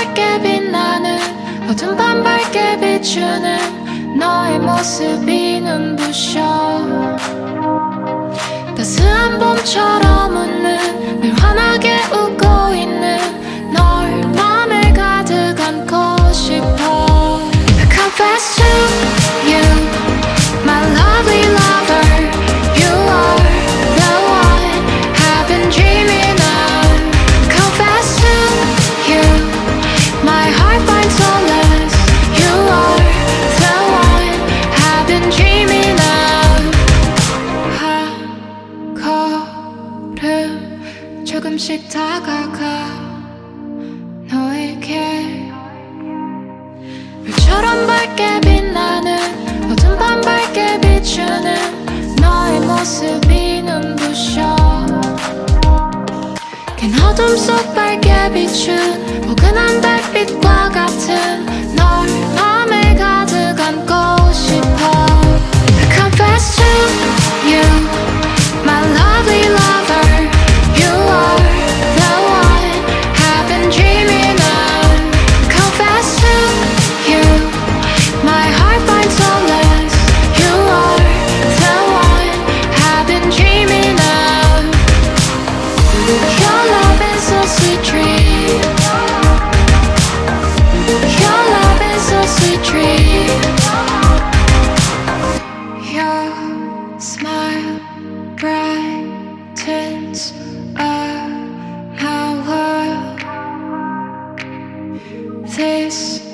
밝게 빛나는 어둠 밤 밝게 비추는 너의 모습이 눈부셔. 따스한 봄처럼 웃는 늘 환하게 웃고 있는 널 맘에 가득 안고 싶어. I confess to you, my lovely lover, you are the one I've been dreaming of. Confess to you, my heart finds solace, you are the one I've been dreaming of. 한 걸음 조금씩 다가가 너에게. 별처럼 밝게 빛나는 어둠 밤 밝게 비추는 너의 모습이 눈부셔. 긴 어둠 속 밝게 비춘 포근한 달빛과 같은 널 맘에 가득 안고 싶어. I confess to you, my lovely lover, you are the one I've been dreaming of. Confess to you, my heart finds solace, you are the one I've been dreaming of. Your love is a sweet dream, your love is a sweet dream. Your smile brightens up my world. This